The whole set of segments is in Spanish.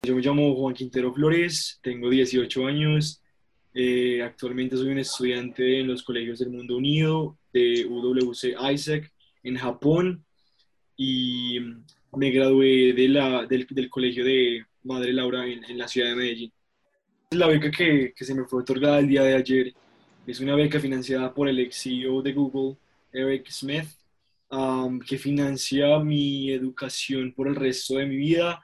Yo me llamo Juan Quintero Flores, tengo 18 años, actualmente soy un estudiante en los colegios del Mundo Unido de UWC Isaac en Japón y me gradué del colegio de Madre Laura en la ciudad de Medellín. La beca que se me fue otorgada el día de ayer es una beca financiada por el ex CEO de Google, Eric Smith, que financia mi educación por el resto de mi vida.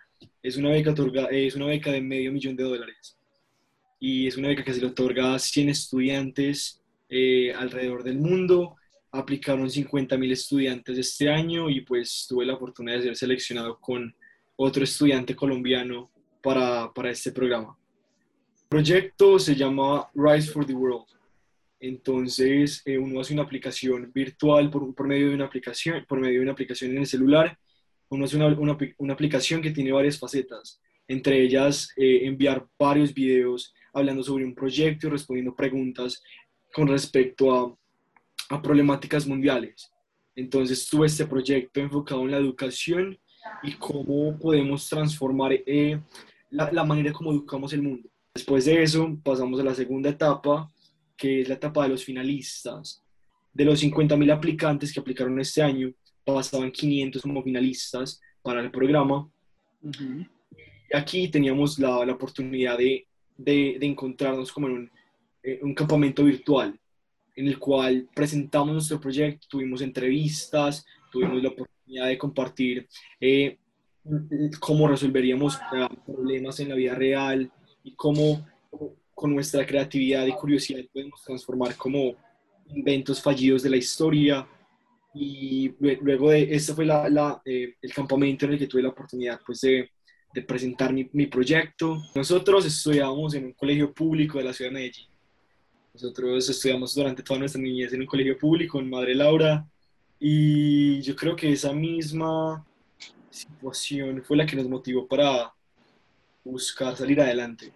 Es una beca de $500,000 y es una beca que se le otorga a 100 estudiantes alrededor del mundo. Aplicaron 50.000 estudiantes este año y pues tuve la oportunidad de ser seleccionado con otro estudiante colombiano para este programa. El proyecto se llama Rise for the World. Entonces, uno hace una aplicación virtual por medio de una aplicación, por medio de una aplicación en el celular. Uno hace una aplicación que tiene varias facetas, entre ellas enviar varios videos hablando sobre un proyecto y respondiendo preguntas con respecto a problemáticas mundiales. Entonces, tuve este proyecto enfocado en la educación y cómo podemos transformar la manera como educamos el mundo. Después de eso, pasamos a la segunda etapa, que es la etapa de los finalistas. De los 50.000 aplicantes que aplicaron este año, pasaban 500 como finalistas para el programa. Ujú. Y aquí teníamos la oportunidad de encontrarnos como en un campamento virtual, en el cual presentamos nuestro proyecto, tuvimos entrevistas, tuvimos la oportunidad de compartir eh, cómo resolveríamos problemas en la vida real y cómo con nuestra creatividad y curiosidad podemos transformar como inventos fallidos de la historia. Y luego de este fue el campamento en el que tuve la oportunidad pues, de presentar mi proyecto. Nosotros estudiábamos en un colegio público de la ciudad de Medellín. Nosotros estudiamos durante toda nuestra niñez en un colegio público, en Madre Laura, y yo creo que esa misma situación fue la que nos motivó para buscar salir adelante.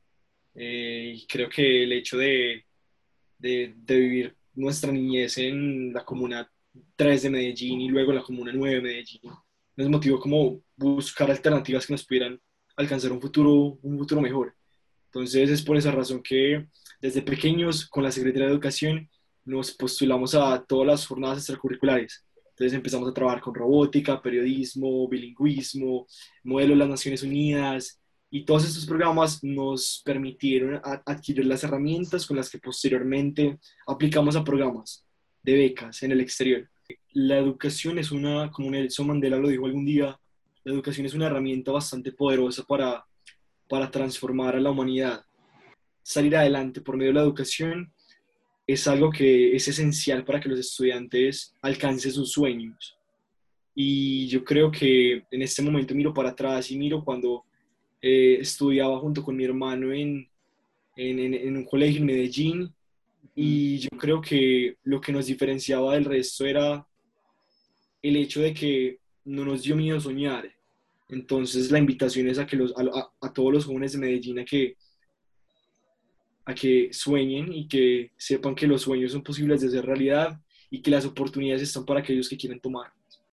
Y creo que el hecho de vivir nuestra niñez en la Comuna 3 de Medellín y luego la Comuna 9 de Medellín nos motivó como buscar alternativas que nos pudieran alcanzar un futuro mejor. Entonces es por esa razón que desde pequeños con la Secretaría de Educación nos postulamos a todas las jornadas extracurriculares. Entonces empezamos a trabajar con robótica, periodismo, bilingüismo, modelo de las Naciones Unidas, y todos estos programas nos permitieron adquirir las herramientas con las que posteriormente aplicamos a programas de becas en el exterior. La educación es como Nelson Mandela lo dijo algún día, la educación es una herramienta bastante poderosa para transformar a la humanidad. Salir adelante por medio de la educación es algo que es esencial para que los estudiantes alcancen sus sueños. Y yo creo que en este momento miro para atrás y miro cuando estudiaba junto con mi hermano en un colegio en Medellín, y yo creo que lo que nos diferenciaba del resto era el hecho de que no nos dio miedo soñar. Entonces la invitación es a, que a todos los jóvenes de Medellín a que sueñen y que sepan que los sueños son posibles de ser realidad y que las oportunidades están para aquellos que quieren tomar.